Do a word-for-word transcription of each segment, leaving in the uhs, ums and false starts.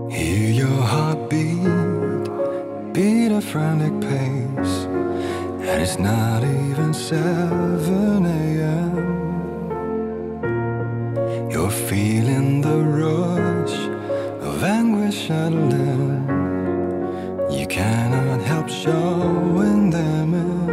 Hear your heartbeat, beat a frantic pace, and it's not even seven a m You're feeling the rush of anguish adrenaline. You cannot help showing them in.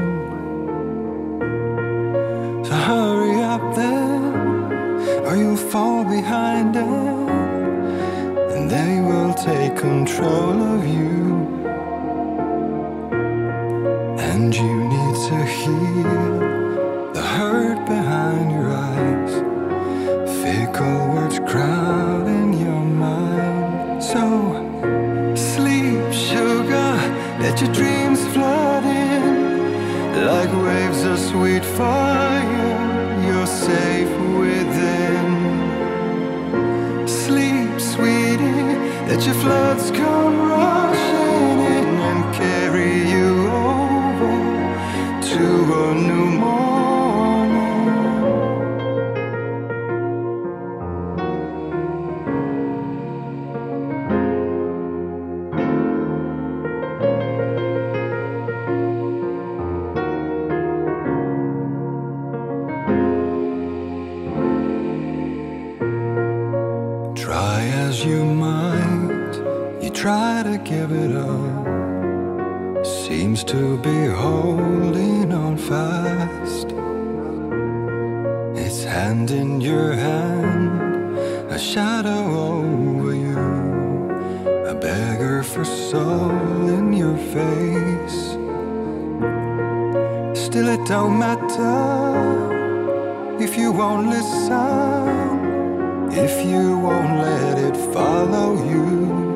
So hurry up then, or you'll fall behind them, and they will take control of you. And you need to heal the hurt behind your eyes, fickle words crowding your mind. So sleep, sugar, let your dreams flood in like waves of sweet fire. You're safe within. Sleep, sweetie, let your floods come rushing in and carry you over to a new morning. Try as you might, you try to give it up, seems to be holding on fast. It's hand in your hand, a shadow over you, a beggar for soul in your face. Still it don't matter if you won't listen, if you won't let it follow you.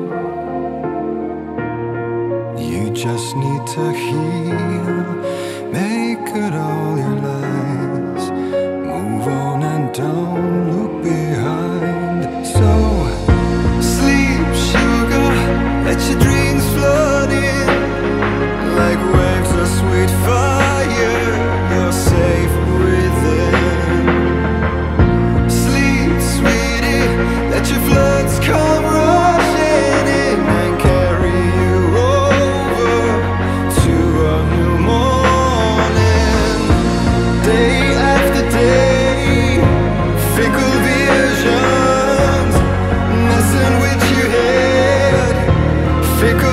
You just need to heal, make good all your lies, move on and don't look behind. So sleep, sugar, let your dreams flood in like waves of sweet fire. You're safe within. Sleep, sweetie, let your floods come rushing in and carry you over to a new morning. Day after day, fickle visions messing with your head, fickle